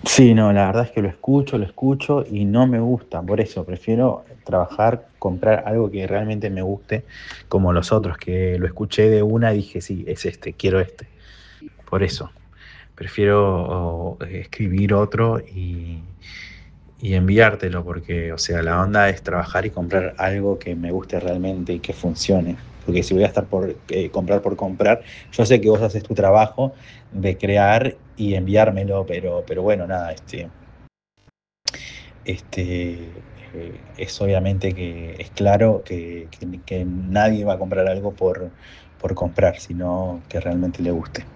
Sí, no, la verdad es que lo escucho y no me gusta, por eso prefiero trabajar, comprar algo que realmente me guste, como los otros, que lo escuché de una y dije, sí, es este, quiero este. Por eso, prefiero escribir otro y enviártelo, porque, o sea, la onda es trabajar y comprar algo que me guste realmente y que funcione. Porque si voy a estar por comprar por comprar, yo sé que vos haces tu trabajo de crear y enviármelo, pero bueno, nada, es obviamente que es claro que nadie va a comprar algo por comprar, sino que realmente le guste.